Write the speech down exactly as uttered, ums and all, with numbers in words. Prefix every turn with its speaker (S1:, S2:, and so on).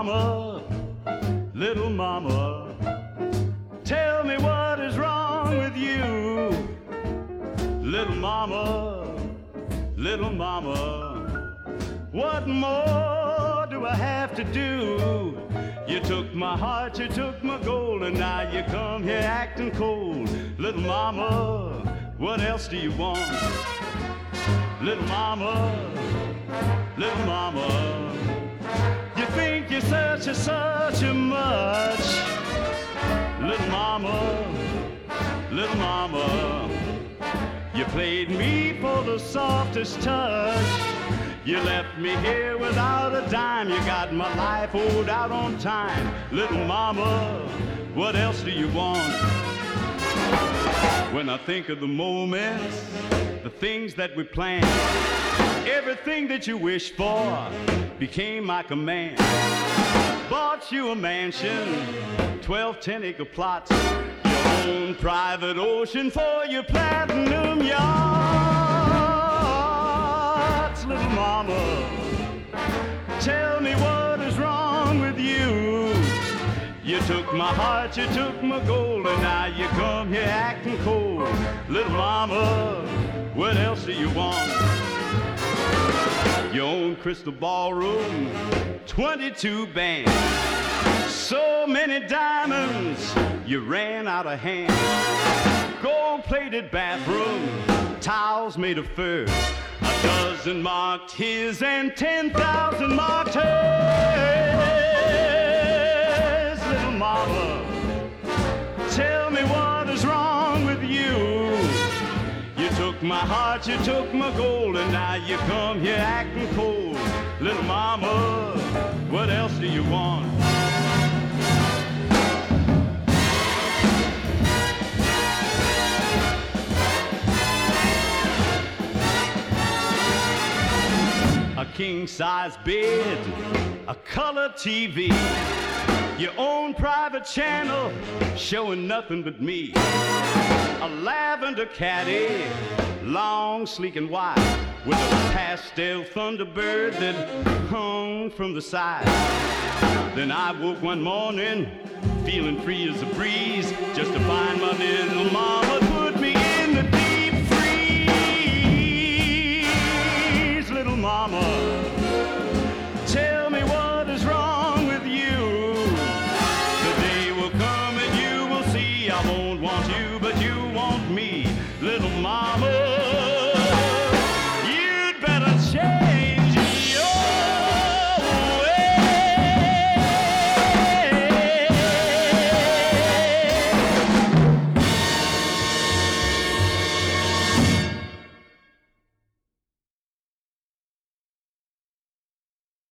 S1: mama, little mama, tell me what is wrong with you. Little mama, little mama, what more do I have to do? You took my heart, you took my gold, and now you come here acting cold. Little mama, what else do you want? Little mama, little mama, you think you're such a, such a much. Little mama, little mama, you played me for the softest touch. You left me here without a dime. You got my life owed out on time. Little mama, what else do you want? When I think of the moments, the things that we planned, everything that you wished for became my command. Bought you a mansion, twelve ten-acre plots, your own private ocean for your platinum yachts. Little mama, tell me what is wrong with you. You took my heart, you took my gold, and now you come here acting cold. Little mama, what else do you want? Your own crystal ballroom, twenty-two bands, so many diamonds, you ran out of hand. Gold-plated bathroom, towels made of fur, a dozen marked his and ten thousand marked hers. Little mama, tell me what is wrong with you. You took my heart, you took my gold, and now you come here acting cold. Little mama, what else do you want? A king-size bed, a color T V, your own private channel showing nothing but me. A lavender caddy, long, sleek, and white, with a pastel Thunderbird that hung from the side. Then I woke one morning, feeling free as a breeze, just to find my little mama put me in the deep freeze. Little mama, tell me what is wrong with you. The day will come and you will see I won't want you, but you want me. Little mama,